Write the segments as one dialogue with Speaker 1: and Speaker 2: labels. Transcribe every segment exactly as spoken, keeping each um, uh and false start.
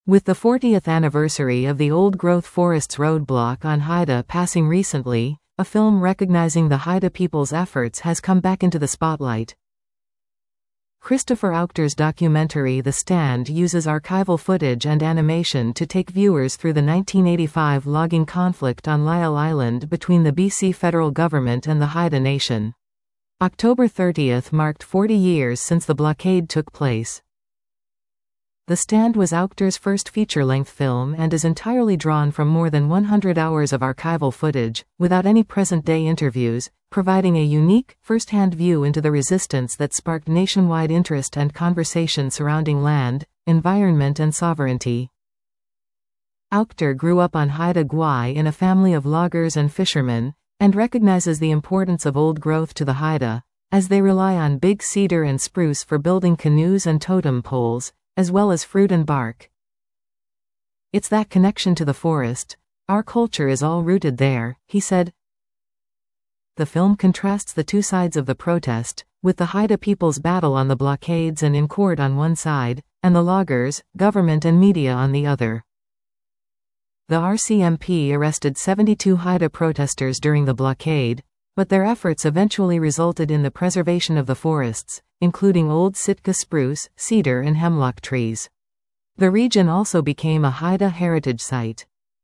Speaker 1: With the fortieth anniversary of the old-growth forests roadblock on Haida passing recently, a film recognizing the Haida people's efforts has come back into the spotlight. Christopher Auchter's documentary The Stand uses archival footage and animation to take viewers through the nineteen eighty-five logging conflict on Lyell Island between the B C federal government and the Haida Nation. October thirtieth marked forty years since the blockade took place. The Stand was Auchter's first feature-length film and is entirely drawn from more than one hundred hours of archival footage, without any present-day interviews, providing a unique, first-hand view into the resistance that sparked nationwide interest and conversation surrounding land, environment and sovereignty. Auchter grew up on Haida Gwaii in a family of loggers and fishermen, and recognizes the importance of old growth to the Haida, as they rely on big cedar and spruce for building canoes and totem poles, as well as fruit and bark. It's that connection to the forest. Our culture is all rooted there, he said. The film contrasts the two sides of the protest, with the Haida people's battle on the blockades and in court on one side, and the loggers, government and media on the other. The R C M P arrested seventy-two Haida protesters during the blockade, but their efforts eventually resulted in the preservation of the forests, including old Sitka spruce, cedar and hemlock trees. The region also became a Haida heritage site.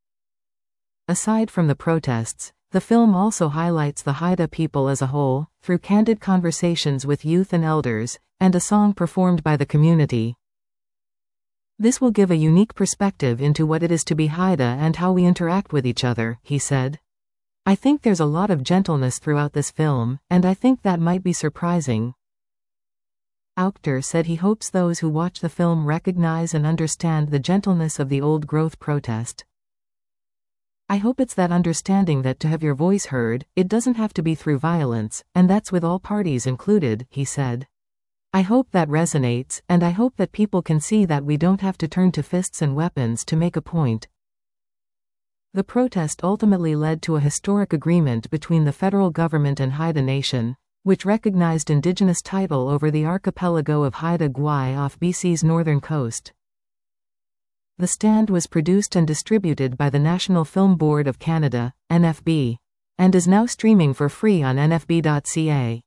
Speaker 1: Aside from the protests, the film also highlights the Haida people as a whole, through candid conversations with youth and elders, and a song performed by the community. This will give a unique perspective into what it is to be Haida and how we interact with each other, he said. I think there's a lot of gentleness throughout this film, and I think that might be surprising. Auchter said he hopes those who watch the film recognize and understand the gentleness of the old-growth protest. I hope it's that understanding that to have your voice heard, it doesn't have to be through violence, and that's with all parties included, he said. I hope that resonates, and I hope that people can see that we don't have to turn to fists and weapons to make a point. The protest ultimately led to a historic agreement between the federal government and Haida Nation, which recognized indigenous title over the archipelago of Haida Gwaii off B C's northern coast. The Stand was produced and distributed by the National Film Board of Canada, N F B, and is now streaming for free on N F B dot C A.